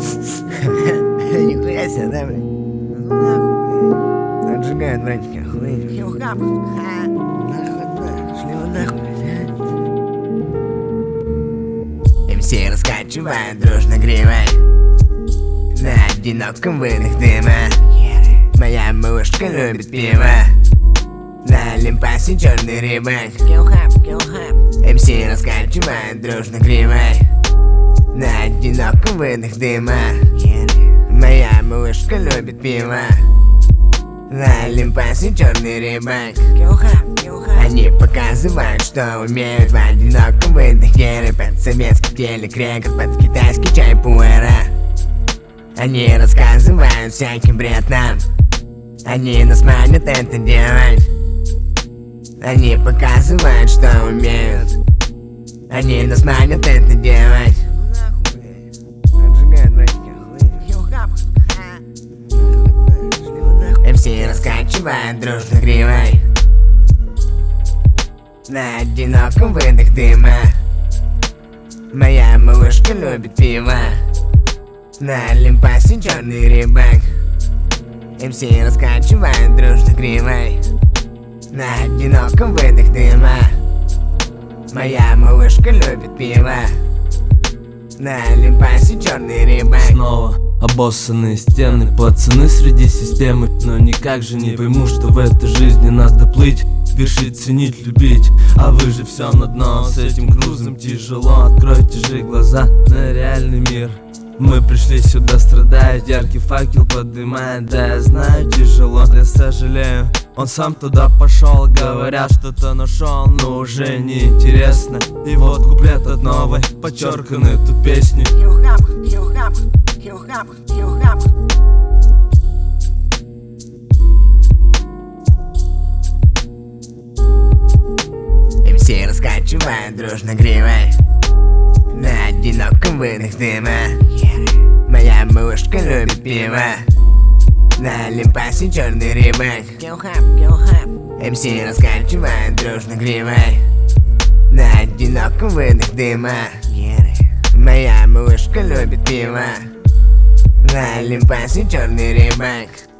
Нихуя себе, да, блядь? Ну нахуй, блядь. Отжигают, братики, охуеть. Хил-хап. Нахуй, да. Шли вы нахуй, блядь. МС раскачивают дружно гривой на одиноком выдох дыма. Моя малышка любит пиво. На Олимпасе черный рыбак. МС раскачивает дружно гривой на одиноком выдох дыма. Моя малышка любит пиво. На Олимпасе черный рыбак. Они показывают, что умеют в одиноком выдохе рэпать советский телек-рекорд под китайский чай пуэра. Они рассказывают всякий бред нам. Они нас манят это делать. Они показывают, что умеют. Они нас манят это делать. МС раскачивает дружно гривой на одиноком выдох дыма. Моя малышка любит пиво. На Олимпасе черный рыбак. МС раскачивает дружно гривой на одиноком выдох дыма. Моя малышка любит пиво. На Олимпасе черный рыбак. Снова обоссанные стены, пацаны среди системы. Но никак же не пойму, что в этой жизни надо плыть, вершить, ценить, любить. А вы же все на дно, с этим грузом тяжело. Откройте же глаза на реальный мир. Мы пришли сюда страдать, яркий факел поднимает. Да, я знаю, тяжело, я сожалею. Он сам туда пошел, говорят, что-то нашел, но уже не интересно. И вот куплет от новой, подчеркан эту песню. МС раскачивает дружно гривой на одиноком выдох дыма. Моя малышка любит пиво. На Олимпасе черный рыбак. МС раскачивает дружно гривой на одиноком выдох дыма. Моя малышка любит пиво. На Олимпасе черный рыбак.